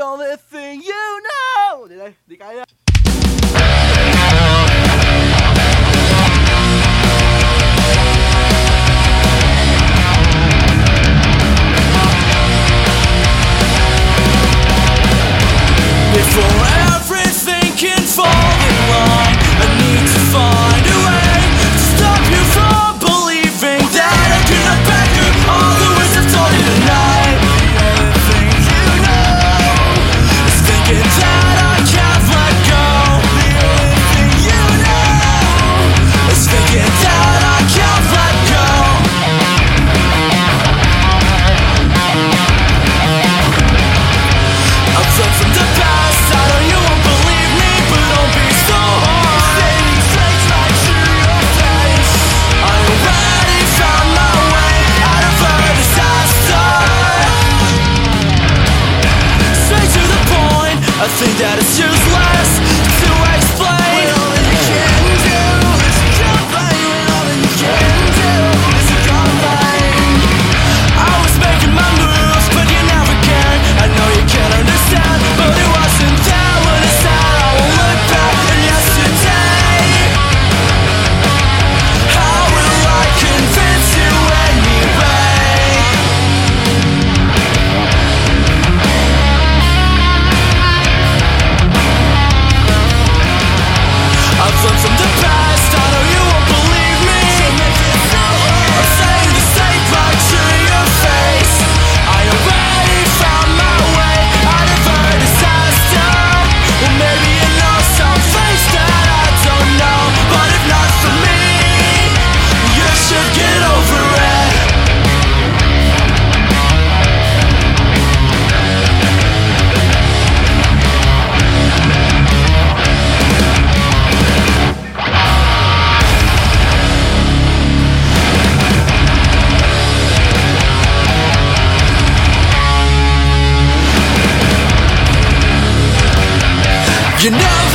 only thing you know. Đi đây, đi cái đây. Before everything can fall in line, I need to find a way to stop you from believing that I cannot back up all the words I've told you tonight. The only thing you know is thinking that I can't let go. The only thing you know is thinking that I can't let go. I've learned from the past. I know you won't believe me, but don't be so hard. Stating straight right to your face. I already found my way out of a disaster. Straight to the point, I think that it's useless to explain. When all that you can do is complain. When all that you can do is complain. I was making my moves, but you never cared. I know you can't understand, but it wasn't there when I said I won't look back in yesterday. How will I convince you anyway? I've learned from the past. I know you won't believe me. I'm saying the same right to your face. I already found my way out of a disaster. Well, maybe you know some things that I don't know, but if not for me, you should get over it. You know